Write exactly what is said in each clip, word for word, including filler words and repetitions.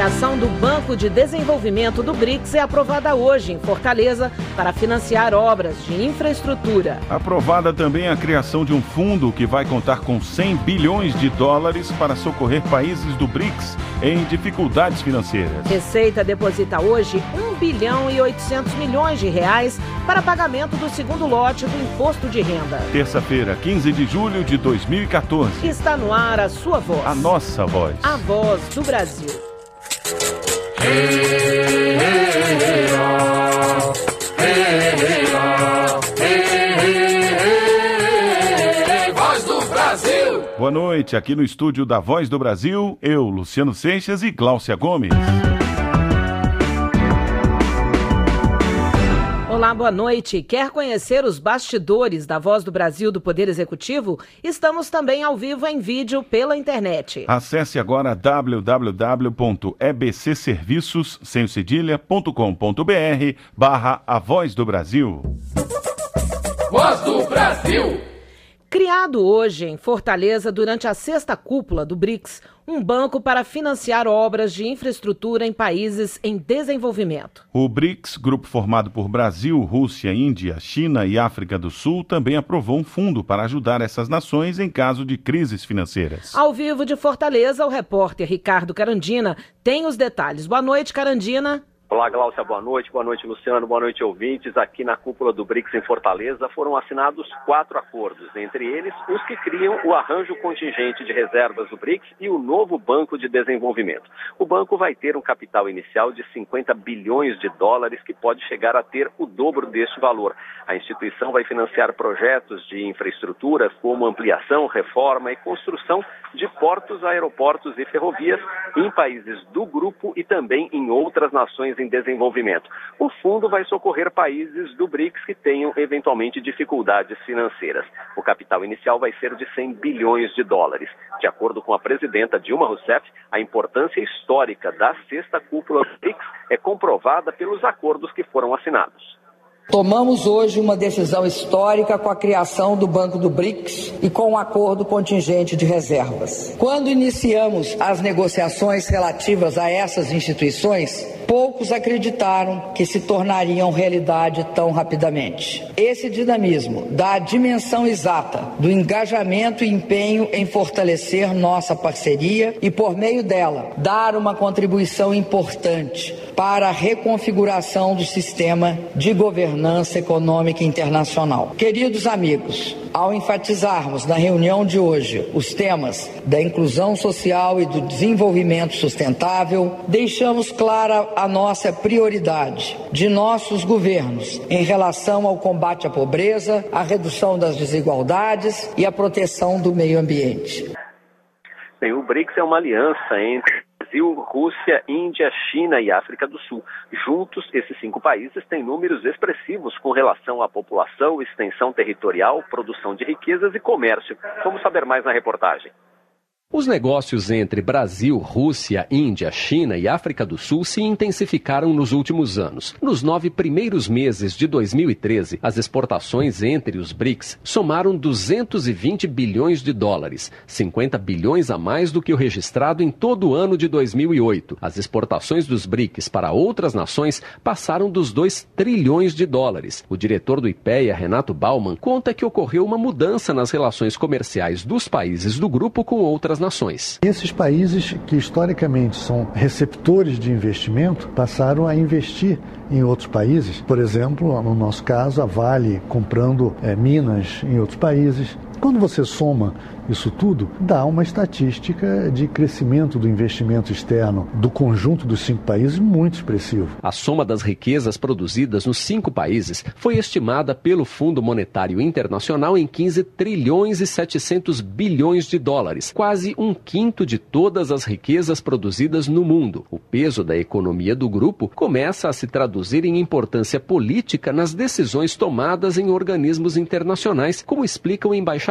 criação do Banco de Desenvolvimento do BRICS é aprovada hoje em Fortaleza para financiar obras de infraestrutura. Aprovada também a criação de um fundo que vai contar com cem bilhões de dólares para socorrer países do BRICS em dificuldades financeiras. Receita deposita hoje um bilhão e oitocentos milhões de reais para pagamento do segundo lote do imposto de renda. Terça-feira, quinze de julho de dois mil e quatorze. Está no ar a sua voz. A nossa voz. A voz do Brasil. Hey, hey, hey, oh. Hey, hey, oh. Hey, hey, hey, Voz do Brasil. Boa noite, aqui no estúdio da Voz do Brasil, eu, Luciano Seixas e Gláucia Gomes. Olá, boa noite. Quer conhecer os bastidores da Voz do Brasil do Poder Executivo? Estamos também ao vivo em vídeo pela internet. Acesse agora w w w ponto e b c serviços sem cedilha ponto com ponto b r barra A Voz do Brasil. Voz do Brasil. Criado hoje em Fortaleza durante a sexta cúpula do BRICS, um banco para financiar obras de infraestrutura em países em desenvolvimento. O BRICS, grupo formado por Brasil, Rússia, Índia, China e África do Sul, também aprovou um fundo para ajudar essas nações em caso de crises financeiras. Ao vivo de Fortaleza, o repórter Ricardo Carandina tem os detalhes. Boa noite, Carandina. Olá, Gláucia, boa noite. Boa noite, Luciano. Boa noite, ouvintes. Aqui na cúpula do BRICS em Fortaleza foram assinados quatro acordos, entre eles os que criam o arranjo contingente de reservas do BRICS e o novo Banco de Desenvolvimento. O banco vai ter um capital inicial de cinquenta bilhões de dólares, que pode chegar a ter o dobro deste valor. A instituição vai financiar projetos de infraestrutura como ampliação, reforma e construção de portos, aeroportos e ferrovias em países do grupo e também em outras nações em desenvolvimento. O fundo vai socorrer países do BRICS que tenham eventualmente dificuldades financeiras. O capital inicial vai ser de cem bilhões de dólares. De acordo com a presidenta Dilma Rousseff, a importância histórica da sexta cúpula do BRICS é comprovada pelos acordos que foram assinados. Tomamos hoje uma decisão histórica com a criação do Banco do BRICS e com o acordo contingente de reservas. Quando iniciamos as negociações relativas a essas instituições, poucos acreditaram que se tornariam realidade tão rapidamente. Esse dinamismo dá a dimensão exata do engajamento e empenho em fortalecer nossa parceria e, por meio dela, dar uma contribuição importante para a reconfiguração do sistema de governança econômica internacional. Queridos amigos, ao enfatizarmos na reunião de hoje os temas da inclusão social e do desenvolvimento sustentável, deixamos clara a nossa prioridade de nossos governos em relação ao combate à pobreza, à redução das desigualdades e à proteção do meio ambiente. Bem, o BRICS é uma aliança entre Brasil, Rússia, Índia, China e África do Sul. Juntos, esses cinco países têm números expressivos com relação à população, extensão territorial, produção de riquezas e comércio. Vamos saber mais na reportagem. Os negócios entre Brasil, Rússia, Índia, China e África do Sul se intensificaram nos últimos anos. Nos nove primeiros meses de dois mil e treze, as exportações entre os BRICS somaram duzentos e vinte bilhões de dólares, cinquenta bilhões a mais do que o registrado em todo o ano de dois mil e oito. As exportações dos BRICS para outras nações passaram dos dois trilhões de dólares. O diretor do IPEA, Renato Bauman, conta que ocorreu uma mudança nas relações comerciais dos países do grupo com outras nações. Esses países que historicamente são receptores de investimento passaram a investir em outros países. Por exemplo, no nosso caso, a Vale comprando é, minas em outros países. Quando você soma isso tudo, dá uma estatística de crescimento do investimento externo do conjunto dos cinco países muito expressivo. A soma das riquezas produzidas nos cinco países foi estimada pelo Fundo Monetário Internacional em quinze trilhões e setecentos bilhões de dólares, quase um quinto de todas as riquezas produzidas no mundo. O peso da economia do grupo começa a se traduzir em importância política nas decisões tomadas em organismos internacionais, como explica o embaixador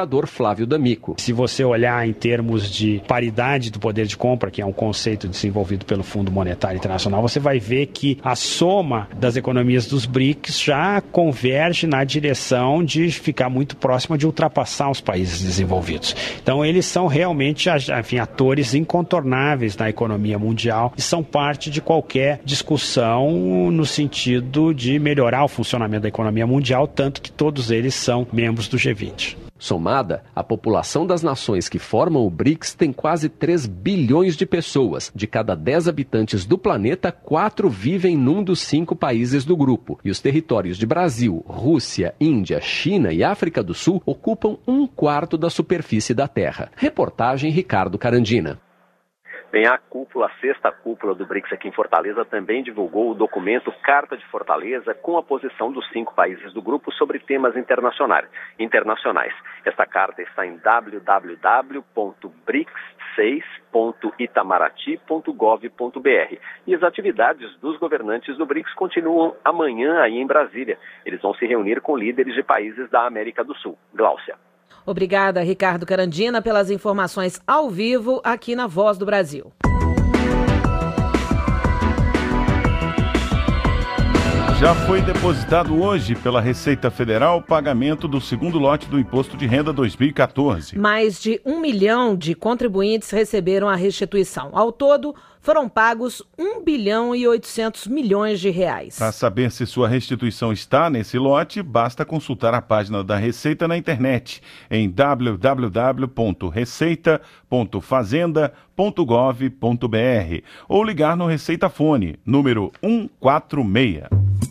embaixador Flávio D'Amico. Se você olhar em termos de paridade do poder de compra, que é um conceito desenvolvido pelo Fundo Monetário Internacional, você vai ver que a soma das economias dos BRICS já converge na direção de ficar muito próxima de ultrapassar os países desenvolvidos. Então, eles são realmente, enfim, atores incontornáveis na economia mundial e são parte de qualquer discussão no sentido de melhorar o funcionamento da economia mundial, tanto que todos eles são membros do G vinte. Somada, a população das nações que formam o BRICS tem quase três bilhões de pessoas. De cada dez habitantes do planeta, quatro vivem num dos cinco países do grupo. E os territórios de Brasil, Rússia, Índia, China e África do Sul ocupam um quarto da superfície da Terra. Reportagem Ricardo Carandina. Bem, a cúpula, a sexta cúpula do BRICS aqui em Fortaleza também divulgou o documento Carta de Fortaleza com a posição dos cinco países do grupo sobre temas internacionais. internacionais. Esta carta está em w w w ponto brics seis ponto itamaraty ponto gov ponto b r. E as atividades dos governantes do BRICS continuam amanhã aí em Brasília. Eles vão se reunir com líderes de países da América do Sul. Gláucia. Obrigada, Ricardo Carandina, pelas informações ao vivo aqui na Voz do Brasil. Já foi depositado hoje pela Receita Federal o pagamento do segundo lote do Imposto de Renda dois mil e quatorze. Mais de um milhão de contribuintes receberam a restituição. Ao todo, foram pagos um bilhão e oitocentos milhões de reais. Para saber se sua restituição está nesse lote, basta consultar a página da Receita na internet em w w w ponto receita ponto fazenda ponto gov ponto b r ou ligar no Receita Fone, número um quatro seis.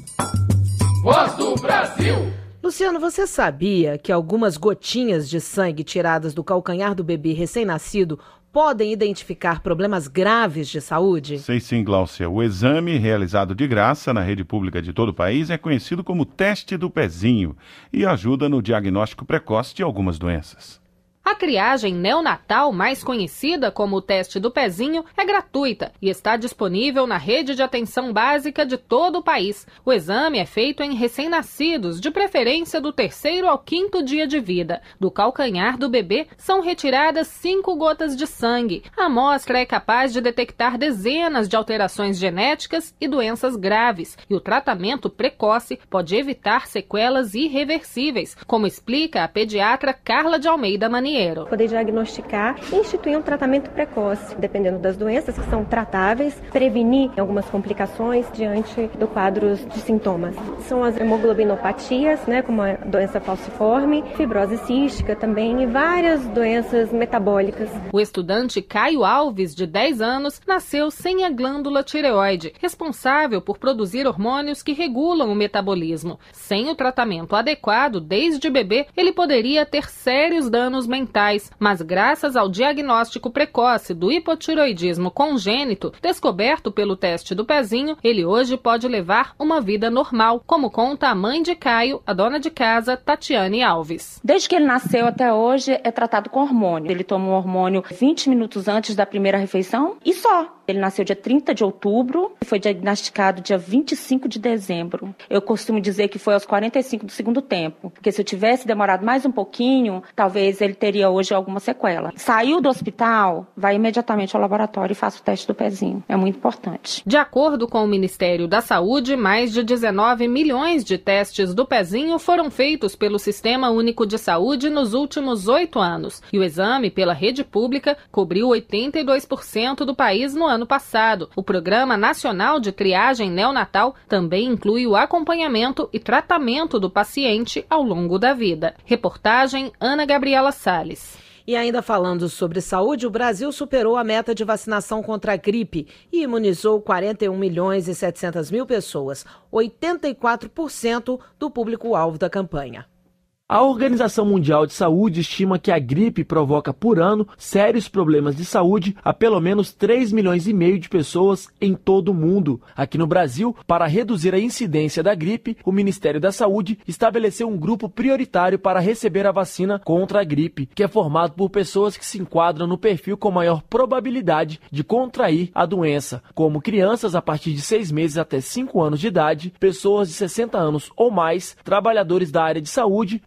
Voz do Brasil. Luciano, você sabia que algumas gotinhas de sangue tiradas do calcanhar do bebê recém-nascido podem identificar problemas graves de saúde? Sei sim, Gláucia. O exame, realizado de graça na rede pública de todo o país, é conhecido como teste do pezinho e ajuda no diagnóstico precoce de algumas doenças. A triagem neonatal, mais conhecida como o teste do pezinho, é gratuita e está disponível na rede de atenção básica de todo o país. O exame é feito em recém-nascidos, de preferência do terceiro ao quinto dia de vida. Do calcanhar do bebê são retiradas cinco gotas de sangue. A amostra é capaz de detectar dezenas de alterações genéticas e doenças graves, e o tratamento precoce pode evitar sequelas irreversíveis, como explica a pediatra Carla de Almeida Manier. Poder diagnosticar e instituir um tratamento precoce, dependendo das doenças que são tratáveis, prevenir algumas complicações diante do quadro de sintomas. São as hemoglobinopatias, né, como a doença falciforme, fibrose cística também e várias doenças metabólicas. O estudante Caio Alves, de dez anos, nasceu sem a glândula tireoide, responsável por produzir hormônios que regulam o metabolismo. Sem o tratamento adequado desde bebê, ele poderia ter sérios danos mentais. Mas graças ao diagnóstico precoce do hipotireoidismo congênito, descoberto pelo teste do pezinho, ele hoje pode levar uma vida normal, como conta a mãe de Caio, a dona de casa, Tatiane Alves. Desde que ele nasceu até hoje é tratado com hormônio. Ele toma um hormônio vinte minutos antes da primeira refeição e só. Ele nasceu dia trinta de outubro e foi diagnosticado dia vinte e cinco de dezembro. Eu costumo dizer que foi aos quarenta e cinco do segundo tempo, porque se eu tivesse demorado mais um pouquinho, talvez ele teria hoje alguma sequela. Saiu do hospital, vai imediatamente ao laboratório e faça o teste do pezinho. É muito importante. De acordo com o Ministério da Saúde, mais de dezenove milhões de testes do pezinho foram feitos pelo Sistema Único de Saúde nos últimos oito anos. E o exame pela rede pública cobriu oitenta e dois por cento do país no ano passado. O Programa Nacional de Triagem Neonatal também inclui o acompanhamento e tratamento do paciente ao longo da vida. Reportagem Ana Gabriela Salles. E ainda falando sobre saúde, o Brasil superou a meta de vacinação contra a gripe e imunizou quarenta e um milhões e setecentas mil pessoas, oitenta e quatro por cento do público-alvo da campanha. A Organização Mundial de Saúde estima que a gripe provoca por ano sérios problemas de saúde a pelo menos três milhões e meio de pessoas em todo o mundo. Aqui no Brasil, para reduzir a incidência da gripe, o Ministério da Saúde estabeleceu um grupo prioritário para receber a vacina contra a gripe, que é formado por pessoas que se enquadram no perfil com maior probabilidade de contrair a doença, como crianças a partir de seis meses até cinco anos de idade, pessoas de sessenta anos ou mais, trabalhadores da área de saúde,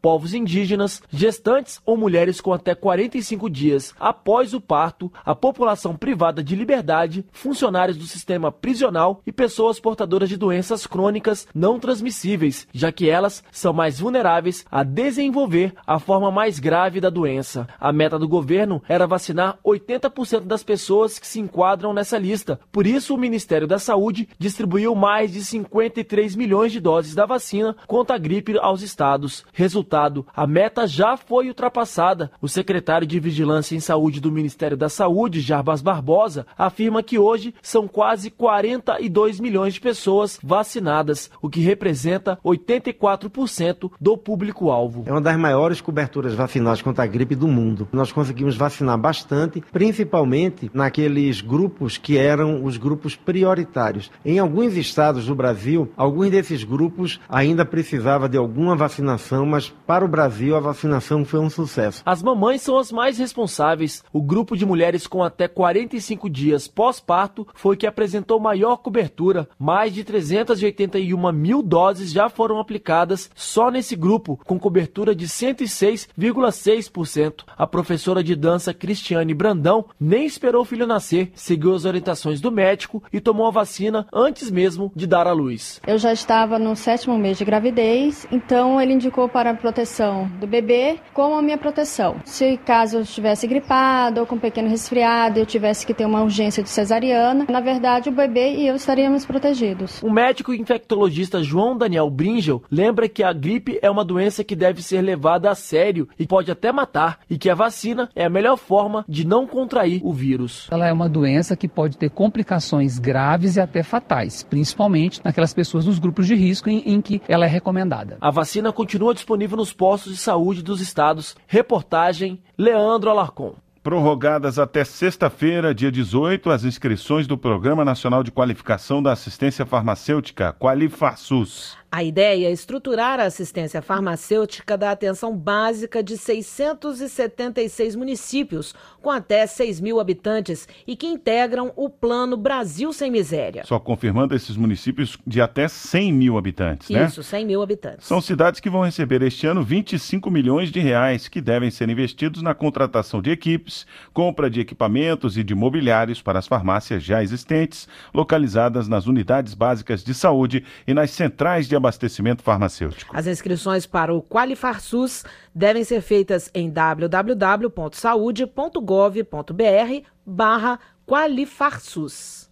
povos indígenas, gestantes ou mulheres com até quarenta e cinco dias após o parto, a população privada de liberdade, funcionários do sistema prisional e pessoas portadoras de doenças crônicas não transmissíveis, já que elas são mais vulneráveis a desenvolver a forma mais grave da doença. A meta do governo era vacinar oitenta por cento das pessoas que se enquadram nessa lista. Por isso, o Ministério da Saúde distribuiu mais de cinquenta e três milhões de doses da vacina contra a gripe aos estados. Resultado, a meta já foi ultrapassada. O secretário de Vigilância em Saúde do Ministério da Saúde, Jarbas Barbosa, afirma que hoje são quase quarenta e dois milhões de pessoas vacinadas, o que representa oitenta e quatro por cento do público-alvo. É uma das maiores coberturas vacinais contra a gripe do mundo. Nós conseguimos vacinar bastante, principalmente naqueles grupos que eram os grupos prioritários. Em alguns estados do Brasil, alguns desses grupos ainda precisavam de alguma vacinação, mas para o Brasil a vacinação foi um sucesso. As mamães são as mais responsáveis. O grupo de mulheres com até quarenta e cinco dias pós-parto foi que apresentou maior cobertura. Mais de trezentas e oitenta e uma mil doses já foram aplicadas só nesse grupo, com cobertura de cento e seis vírgula seis por cento. A professora de dança Cristiane Brandão nem esperou o filho nascer, seguiu as orientações do médico e tomou a vacina antes mesmo de dar à luz. Eu já estava no sétimo mês de gravidez, então ele indicou para a proteção do bebê como a minha proteção. Se caso eu estivesse gripado ou com um pequeno resfriado, eu tivesse que ter uma urgência de cesariana, na verdade o bebê e eu estaríamos protegidos. O médico infectologista João Daniel Bringel lembra que a gripe é uma doença que deve ser levada a sério e pode até matar, e que a vacina é a melhor forma de não contrair o vírus. Ela é uma doença que pode ter complicações graves e até fatais, principalmente naquelas pessoas dos grupos de risco em, em que ela é recomendada. A vacina continua disponível nos postos de saúde dos estados. Reportagem Leandro Alarcon. Prorrogadas até sexta-feira, dia dezoito, as inscrições do Programa Nacional de Qualificação da Assistência Farmacêutica, Qualifarsus. A ideia é estruturar a assistência farmacêutica da atenção básica de seiscentos e setenta e seis municípios, com até seis mil habitantes e que integram o Plano Brasil Sem Miséria. Só confirmando esses municípios de até cem mil habitantes, né? Isso, cem mil habitantes. São cidades que vão receber este ano vinte e cinco milhões de reais, que devem ser investidos na contratação de equipes, compra de equipamentos e de mobiliários para as farmácias já existentes, localizadas nas unidades básicas de saúde e nas centrais de abastecimento farmacêutico. As inscrições para o Qualifarsus devem ser feitas em w w w ponto saude ponto gov ponto b r barra Qualifarsus.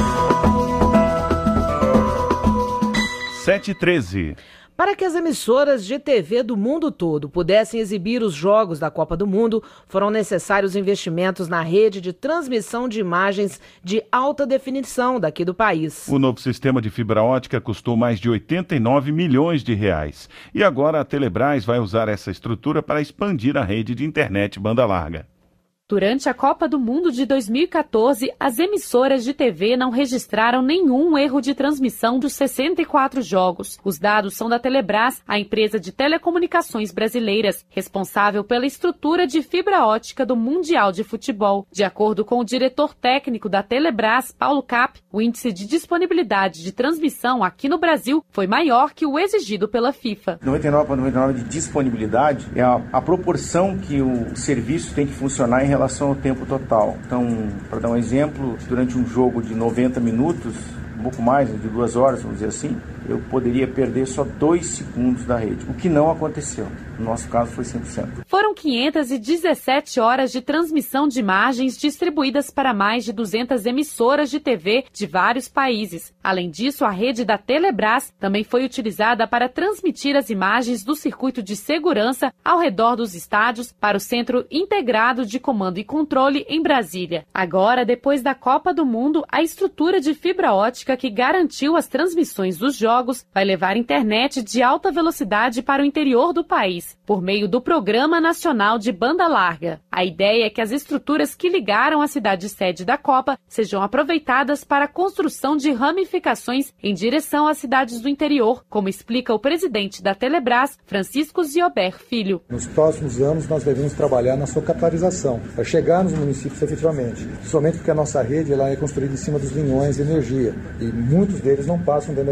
sete e treze. Para que as emissoras de T V do mundo todo pudessem exibir os jogos da Copa do Mundo, foram necessários investimentos na rede de transmissão de imagens de alta definição daqui do país. O novo sistema de fibra ótica custou mais de oitenta e nove milhões de reais. E agora a Telebrás vai usar essa estrutura para expandir a rede de internet banda larga. Durante a Copa do Mundo de dois mil e quatorze, as emissoras de T V não registraram nenhum erro de transmissão dos sessenta e quatro jogos. Os dados são da Telebrás, a empresa de telecomunicações brasileiras, responsável pela estrutura de fibra ótica do Mundial de Futebol. De acordo com o diretor técnico da Telebrás, Paulo Cap, o índice de disponibilidade de transmissão aqui no Brasil foi maior que o exigido pela FIFA. noventa e nove vírgula noventa e nove por cento de disponibilidade é a, a proporção que o serviço tem que funcionar em relação ao tempo total. Então, para dar um exemplo, durante um jogo de noventa minutos, um pouco mais, de duas horas, vamos dizer assim, eu poderia perder só dois segundos da rede, o que não aconteceu. No nosso caso foi cem por cento. Foram quinhentas e dezessete horas de transmissão de imagens distribuídas para mais de duzentas emissoras de T V de vários países. Além disso, a rede da Telebrás também foi utilizada para transmitir as imagens do circuito de segurança ao redor dos estádios para o Centro Integrado de Comando e Controle em Brasília. Agora, depois da Copa do Mundo, a estrutura de fibra ótica que garantiu as transmissões dos jogos vai levar internet de alta velocidade para o interior do país, por meio do Programa Nacional de Banda Larga. A ideia é que as estruturas que ligaram a cidade sede da Copa sejam aproveitadas para a construção de ramificações em direção às cidades do interior, como explica o presidente da Telebrás, Francisco Ziober Filho. Nos próximos anos nós devemos trabalhar na sua capilarização, para chegar nos municípios efetivamente, principalmente porque a nossa rede ela é construída em cima dos linhões de energia e muitos deles não passam dentro das cidades.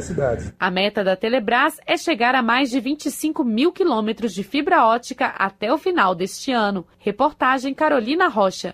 A meta da Telebrás é chegar a mais de vinte e cinco mil quilômetros de fibra ótica até o final deste ano. Reportagem Carolina Rocha.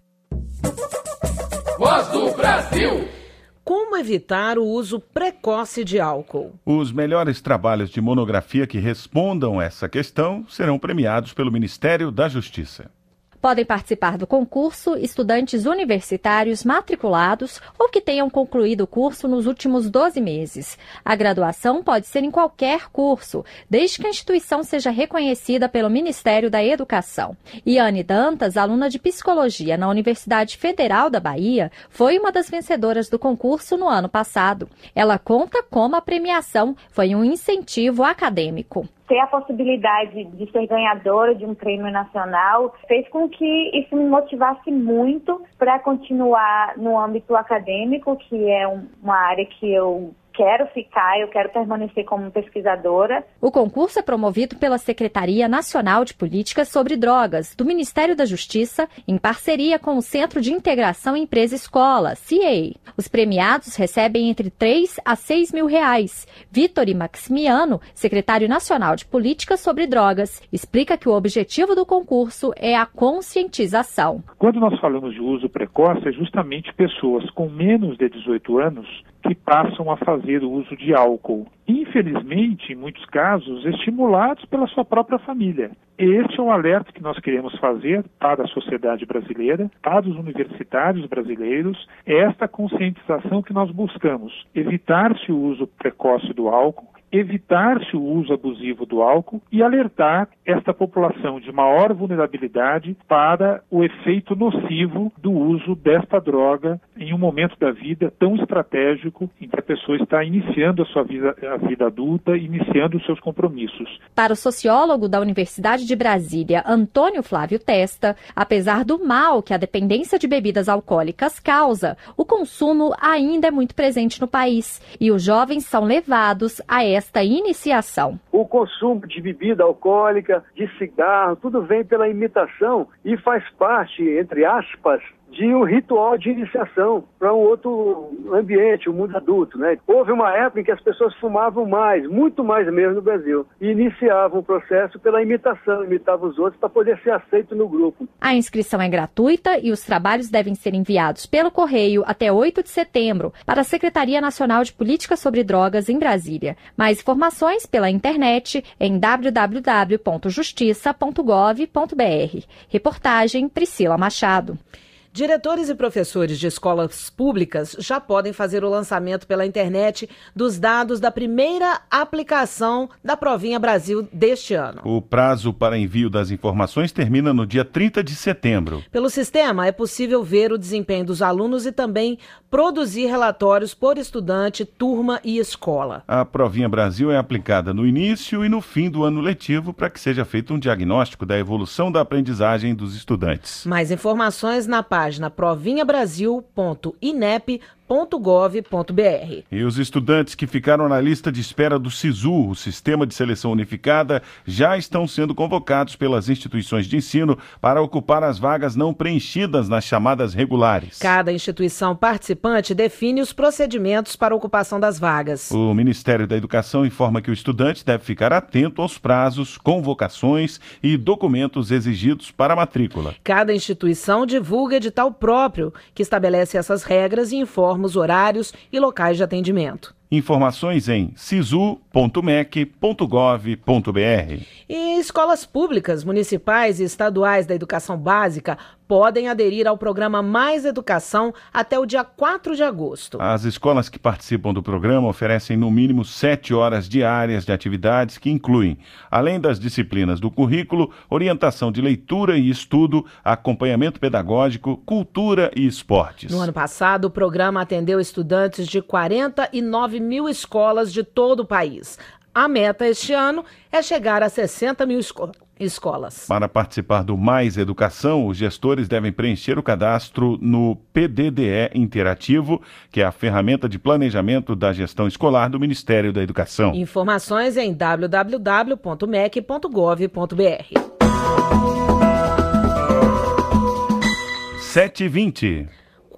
Voz do Brasil. Como evitar o uso precoce de álcool? Os melhores trabalhos de monografia que respondam essa questão serão premiados pelo Ministério da Justiça. Podem participar do concurso estudantes universitários matriculados ou que tenham concluído o curso nos últimos doze meses. A graduação pode ser em qualquer curso, desde que a instituição seja reconhecida pelo Ministério da Educação. Iane Dantas, aluna de Psicologia na Universidade Federal da Bahia, foi uma das vencedoras do concurso no ano passado. Ela conta como a premiação foi um incentivo acadêmico. Ter a possibilidade de ser ganhadora de um prêmio nacional fez com que isso me motivasse muito para continuar no âmbito acadêmico, que é uma área que eu quero ficar, eu quero permanecer como pesquisadora. O concurso é promovido pela Secretaria Nacional de Políticas sobre Drogas, do Ministério da Justiça, em parceria com o Centro de Integração Empresa-Escola, C E A. Os premiados recebem entre três a seis mil reais. Vitor Maximiano, secretário nacional de Políticas sobre Drogas, explica que o objetivo do concurso é a conscientização. Quando nós falamos de uso precoce, é justamente pessoas com menos de dezoito anos que passam a fazer o uso de álcool. Infelizmente, em muitos casos, estimulados pela sua própria família. Este é o alerta que nós queremos fazer para a sociedade brasileira, para os universitários brasileiros, é esta conscientização que nós buscamos. Evitar-se o uso precoce do álcool, evitar-se o uso abusivo do álcool e alertar esta população de maior vulnerabilidade para o efeito nocivo do uso desta droga em um momento da vida tão estratégico em que a pessoa está iniciando a sua vida, a vida adulta, iniciando os seus compromissos. Para o sociólogo da Universidade de Brasília, Antônio Flávio Testa, apesar do mal que a dependência de bebidas alcoólicas causa, o consumo ainda é muito presente no país e os jovens são levados a esta esta iniciação. O consumo de bebida alcoólica, de cigarro, tudo vem pela imitação e faz parte, entre aspas, de um ritual de iniciação para um outro ambiente, o mundo adulto, né? Houve uma época em que as pessoas fumavam mais, muito mais mesmo no Brasil, e iniciavam o processo pela imitação, imitavam os outros para poder ser aceito no grupo. A inscrição é gratuita e os trabalhos devem ser enviados pelo correio até oito de setembro para a Secretaria Nacional de Políticas sobre Drogas em Brasília. Mais informações pela internet em w w w ponto justiça ponto gov ponto b r. Reportagem Priscila Machado. Diretores e professores de escolas públicas já podem fazer o lançamento pela internet dos dados da primeira aplicação da Provinha Brasil deste ano. O prazo para envio das informações termina no dia trinta de setembro. Pelo sistema, é possível ver o desempenho dos alunos e também produzir relatórios por estudante, turma e escola. A Provinha Brasil é aplicada no início e no fim do ano letivo para que seja feito um diagnóstico da evolução da aprendizagem dos estudantes. Mais informações na página página provinha brasil ponto inep ponto gov ponto b r. E os estudantes que ficaram na lista de espera do SISU, o Sistema de Seleção Unificada, já estão sendo convocados pelas instituições de ensino para ocupar as vagas não preenchidas nas chamadas regulares. Cada instituição participante define os procedimentos para a ocupação das vagas. O Ministério da Educação informa que o estudante deve ficar atento aos prazos, convocações e documentos exigidos para a matrícula. Cada instituição divulga edital próprio que estabelece essas regras e informa os horários e locais de atendimento. Informações em sisu ponto mec ponto gov ponto b r. E escolas públicas, municipais e estaduais da educação básica podem aderir ao programa Mais Educação até o dia quatro de agosto. As escolas que participam do programa oferecem no mínimo sete horas diárias de atividades que incluem, além das disciplinas do currículo, orientação de leitura e estudo, acompanhamento pedagógico, cultura e esportes. No ano passado, o programa atendeu estudantes de quarenta e nove mil escolas de todo o país. A meta este ano é chegar a sessenta mil esco- escolas. Para participar do Mais Educação, os gestores devem preencher o cadastro no P D D E Interativo, que é a ferramenta de planejamento da gestão escolar do Ministério da Educação. Informações em w w w ponto mec ponto gov ponto b r. sete e vinte.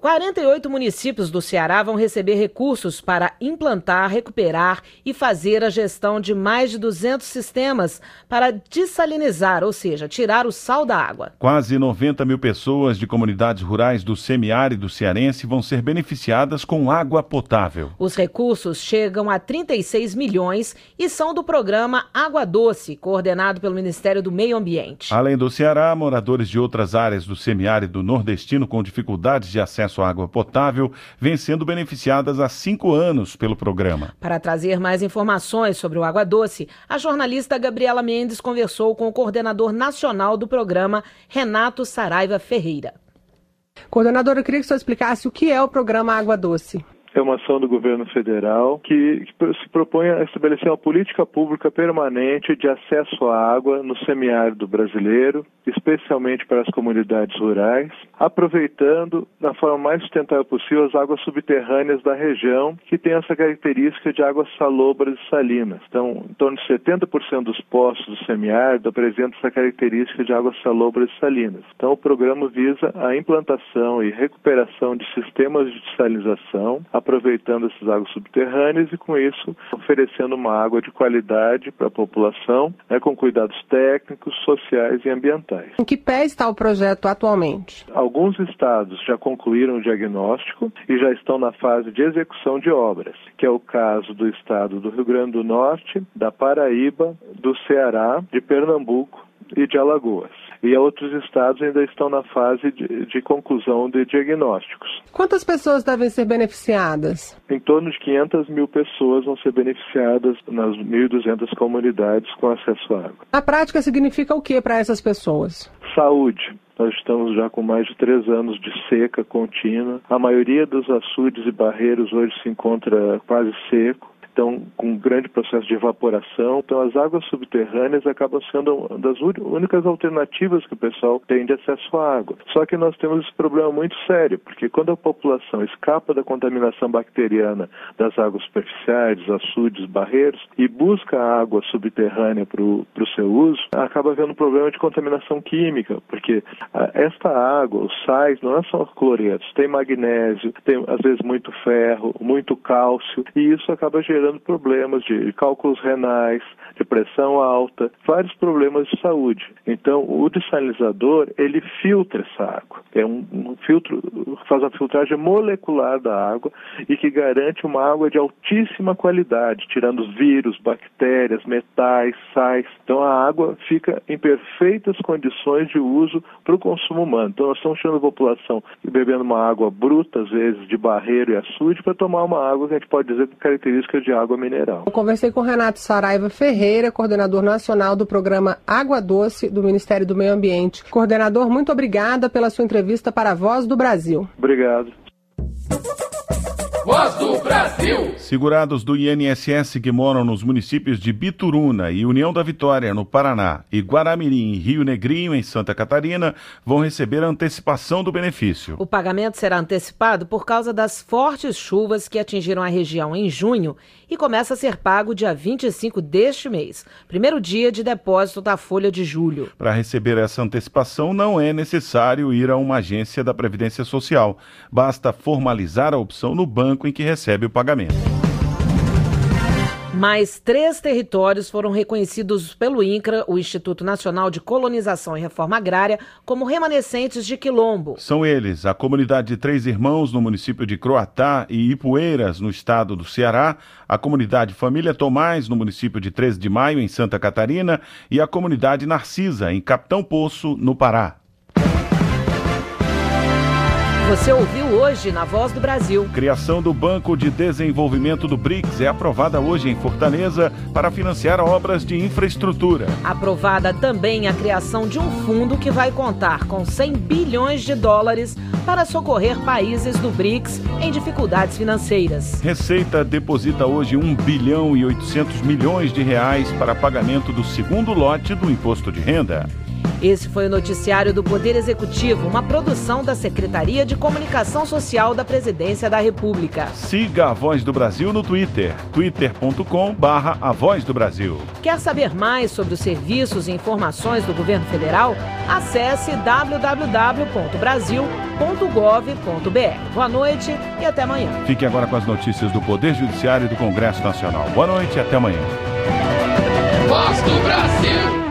quarenta e oito municípios do Ceará vão receber recursos para implantar, recuperar e fazer a gestão de mais de duzentos sistemas para dessalinizar, ou seja, tirar o sal da água. Quase noventa mil pessoas de comunidades rurais do semiárido cearense vão ser beneficiadas com água potável. Os recursos chegam a trinta e seis milhões e são do programa Água Doce, coordenado pelo Ministério do Meio Ambiente. Além do Ceará, moradores de outras áreas do semiárido nordestino com dificuldades de acesso à água potável vêm sendo beneficiadas há cinco anos pelo programa. Para trazer mais informações sobre o Água Doce, a jornalista Gabriela Mendes conversou com o coordenador nacional do programa, Renato Saraiva Ferreira. Coordenador, eu queria que o senhor explicasse o que é o programa Água Doce. É uma ação do governo federal que, que se propõe a estabelecer uma política pública permanente de acesso à água no semiárido brasileiro, especialmente para as comunidades rurais, aproveitando da forma mais sustentável possível as águas subterrâneas da região, que tem essa característica de águas salobras e salinas. Então, em torno de setenta por cento dos poços do semiárido apresentam essa característica de águas salobras e salinas. Então, o programa visa a implantação e recuperação de sistemas de dessalinização, aproveitando essas águas subterrâneas e, com isso, oferecendo uma água de qualidade para a população, né, com cuidados técnicos, sociais e ambientais. Em que pé está o projeto atualmente? Alguns estados já concluíram o diagnóstico e já estão na fase de execução de obras, que é o caso do estado do Rio Grande do Norte, da Paraíba, do Ceará, de Pernambuco e de Alagoas. E outros estados ainda estão na fase de, de conclusão de diagnósticos. Quantas pessoas devem ser beneficiadas? Em torno de quinhentas mil pessoas vão ser beneficiadas nas mil e duzentas comunidades com acesso à água. Na prática, significa o que para essas pessoas? Saúde. Nós estamos já com mais de três anos de seca contínua. A maioria dos açudes e barreiros hoje se encontra quase seco. Então, com um grande processo de evaporação. Então, as águas subterrâneas acabam sendo uma das únicas alternativas que o pessoal tem de acesso à água. Só que nós temos esse problema muito sério, porque quando a população escapa da contaminação bacteriana das águas superficiais, dos açudes, barreiros, e busca a água subterrânea para o seu uso, acaba havendo um problema de contaminação química, porque a, esta água, os sais, não é só cloretos, tem magnésio, tem às vezes muito ferro, muito cálcio, e isso acaba gerando problemas de cálculos renais, de pressão alta, vários problemas de saúde. Então, o dessalinizador, ele filtra essa água. É um, um filtro, faz uma filtragem molecular da água e que garante uma água de altíssima qualidade, tirando vírus, bactérias, metais, sais. Então, a água fica em perfeitas condições de uso para o consumo humano. Então, nós estamos tirando a população bebendo uma água bruta, às vezes, de barreiro e açude, para tomar uma água que a gente pode dizer com características de água mineral. Eu conversei com Renato Saraiva Ferreira, coordenador nacional do programa Água Doce do Ministério do Meio Ambiente. Coordenador, muito obrigada pela sua entrevista para a Voz do Brasil. Obrigado. Voz do Brasil. Segurados do I N S S que moram nos municípios de Bituruna e União da Vitória, no Paraná, e Guaramirim e Rio Negrinho, em Santa Catarina, vão receber a antecipação do benefício. O pagamento será antecipado por causa das fortes chuvas que atingiram a região em junho e começa a ser pago dia vinte e cinco deste mês, primeiro dia de depósito da folha de julho. Para receber essa antecipação, não é necessário ir a uma agência da Previdência Social. Basta formalizar a opção no banco em que recebe o pagamento. Mais três territórios foram reconhecidos pelo INCRA, o Instituto Nacional de Colonização e Reforma Agrária, como remanescentes de quilombo. São eles a comunidade de Três Irmãos, no município de Croatá, e Ipueiras, no estado do Ceará, a comunidade Família Tomás, no município de treze de maio, em Santa Catarina, e a comunidade Narcisa, em Capitão Poço, no Pará. Você ouviu hoje na Voz do Brasil. Criação do Banco de Desenvolvimento do BRICS é aprovada hoje em Fortaleza para financiar obras de infraestrutura. Aprovada também a criação de um fundo que vai contar com cem bilhões de dólares para socorrer países do BRICS em dificuldades financeiras. Receita deposita hoje um bilhão e oitocentos milhões de reais para pagamento do segundo lote do imposto de renda. Esse foi o noticiário do Poder Executivo, uma produção da Secretaria de Comunicação Social da Presidência da República. Siga a Voz do Brasil no Twitter, twitter ponto com barra a voz do Brasil. Quer saber mais sobre os serviços e informações do governo federal? Acesse w w w ponto brasil ponto gov ponto b r. Boa noite e até amanhã. Fique agora com as notícias do Poder Judiciário e do Congresso Nacional. Boa noite e até amanhã. Voz do Brasil.